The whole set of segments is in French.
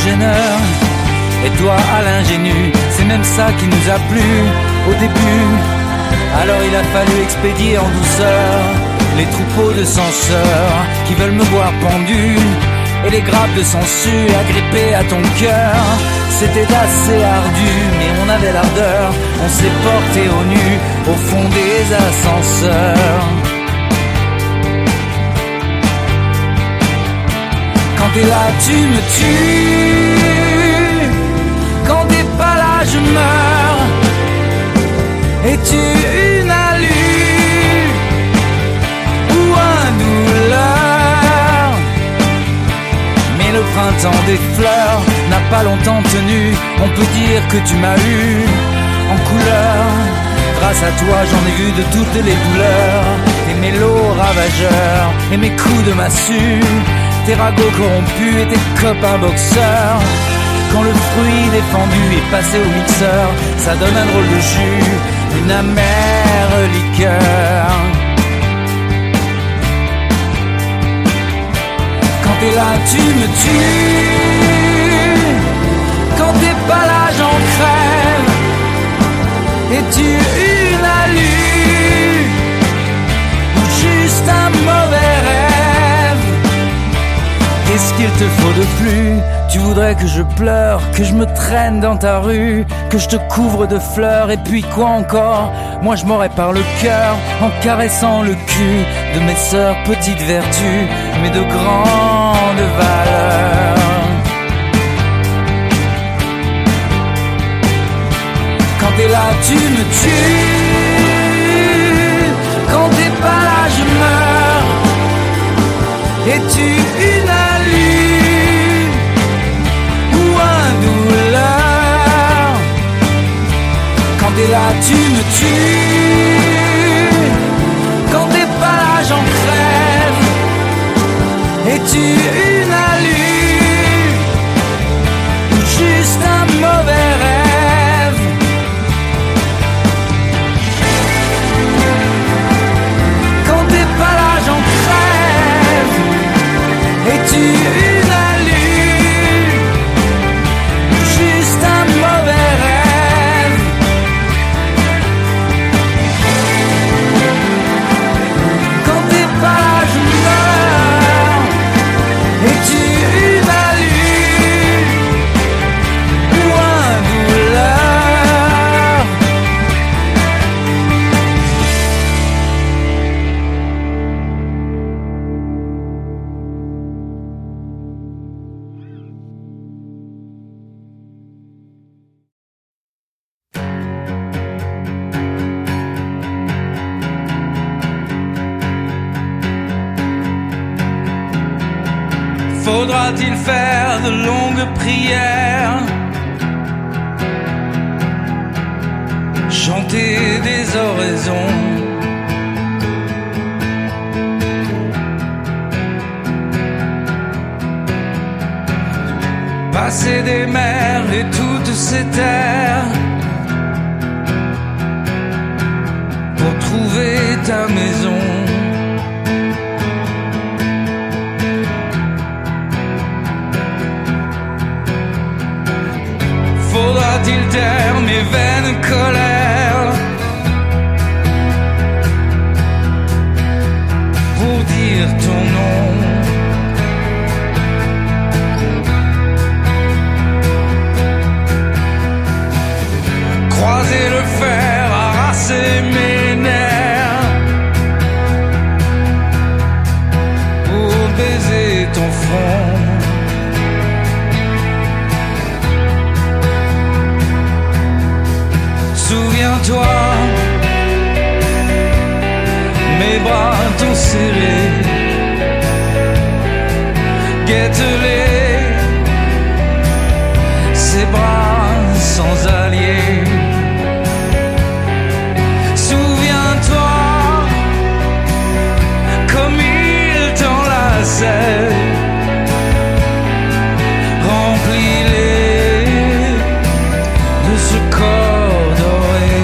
gêneur et toi à l'ingénu. C'est même ça qui nous a plu au début. Alors il a fallu expédier en douceur les troupeaux de censeurs qui veulent me voir pendu, et les grappes de sangsue agrippées à ton cœur. C'était assez ardu, mais on avait l'ardeur. On s'est porté au nu au fond des ascenseurs. Quand t'es là, tu me tues. Quand t'es pas là, je meurs. Es-tu une alu ou un douleur? Mais le printemps des fleurs n'a pas longtemps tenu. On peut dire que tu m'as eu en couleur. Grâce à toi, j'en ai vu de toutes les douleurs. Tes mélos ravageurs et mes coups de massue, tes ragots corrompus et tes copains boxeurs. Quand le fruit défendu est passé au mixeur, ça donne un drôle de jus, une amère liqueur. Quand t'es là, tu me tues. Quand t'es pas là, j'en crève. Es-tu une alu ou juste un mauvais rêve? Qu'est-ce qu'il te faut de plus? Tu voudrais que je pleure, que je me traîne dans ta rue, que je te couvre de fleurs, et puis quoi encore? Moi je m'aurais par le cœur, en caressant le cul de mes sœurs petites vertus, mais de grandes valeurs. Quand t'es là, tu me tues. Quand t'es pas là, je meurs. Es-tu une alu ou un douleur? Quand t'es là, tu me tues. Quand t'es pas là, j'en crève. Es-tu une alu ou juste un mauvais rêve? Es-tu une alu ou juste un mauvais rêve? Quand t'es pas là, je meurs. Es-tu une alu ou un douleur? Faudra-t-il faire de longues prières, chanter des oraisons, passer des mers et toutes ces terres pour trouver ta maison? Faudra-t-il taire mes vaines colères pour dire ton nom? Croiser le fer, arraser mes nerfs pour baiser ton front. Souviens-toi, mes bras t'ont serré. Guette-les, ces bras sans alliés. Souviens-toi, comme il t'enlaçait. Remplis-les de ce corps doré.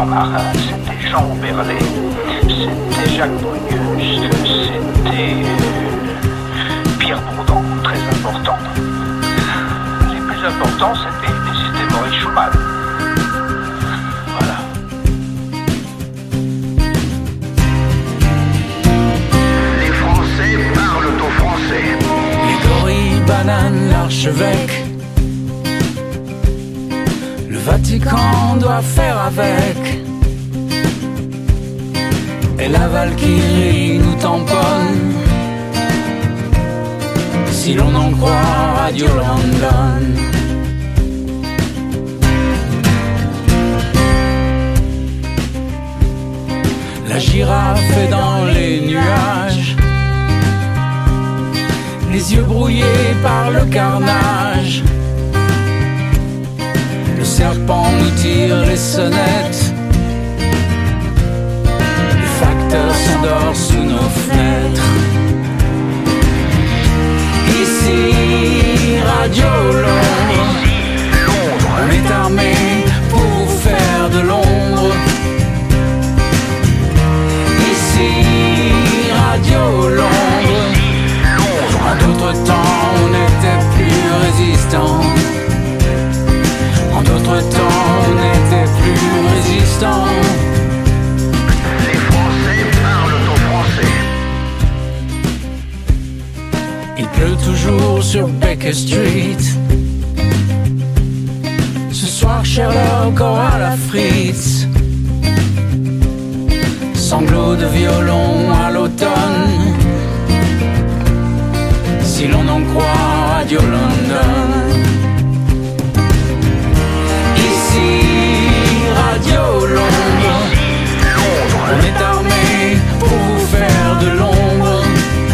Jean Marin, c'était Jean Oberlé, c'était Jacques Brunius, c'était Pierre Bourdon, très important. Les plus importants, c'était Maurice Schumann. Voilà. Les Français parlent aux Français. Les gorilles, bananes, l'archevêque. Le Vatican doit faire avec. Et la Valkyrie nous tamponne. Si l'on en croit Radio London. La girafe est dans les nuages, les yeux brouillés par le carnage. Le serpent nous tire les sonnettes, les facteurs s'endorment sous nos fenêtres. Ici, Radio Londres, on est armé pour vous faire de l'ombre. Ici, Radio Londres, en d'autres temps on n'était plus résistant. En d'autres temps on n'était plus résistant. Les Français parlent aux Français. Il pleut toujours sur Baker Street. Ce soir Sherlock aura la frite. Sanglots de violon à l'automne. Si l'on en croit Radio London. Ici, Radio Londres, on est armé pour vous faire de l'ombre.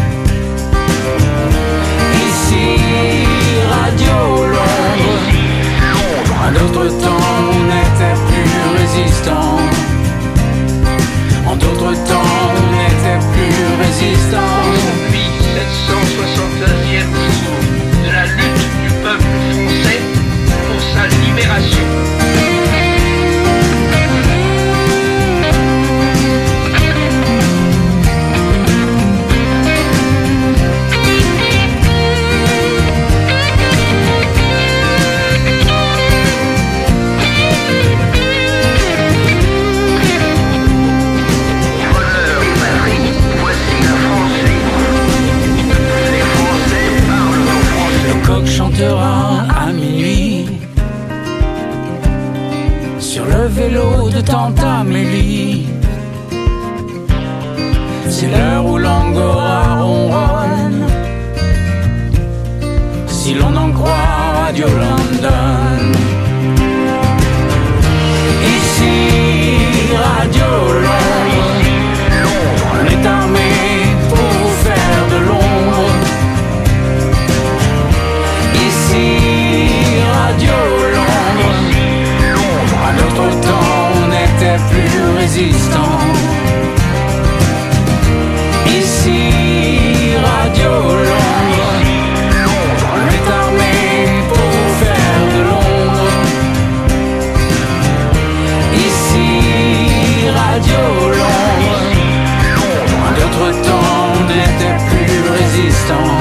Ici, Radio Londres, à d'autres temps on n'était plus résistant. En d'autres temps on n'était plus résistant. Depuis 761e jour de la lutte du peuple français pour sa libération. Chantera à minuit sur le vélo de tante Amélie. C'est l'heure où l'angora ronronne. Si l'on en croit Radio London. Ici, Radio Londres, on est armé pour vous faire de l'ombre. Radio Londres, à notre temps on n'était plus résistant. Ici, Radio Londres, on est armé pour vous faire de l'ombre. Ici, Radio Londres, à notre temps on n'était plus résistant.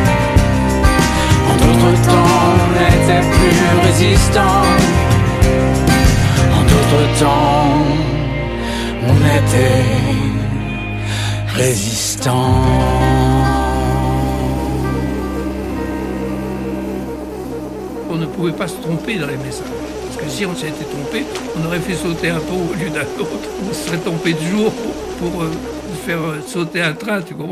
En d'autres temps on n'était plus résistant. En d'autres temps on était résistant. On ne pouvait pas se tromper dans les messages. Parce que si on s'était trompé, on aurait fait sauter un pont au lieu d'un autre. On se serait trompé de jour pour faire sauter un train, tu comprends ?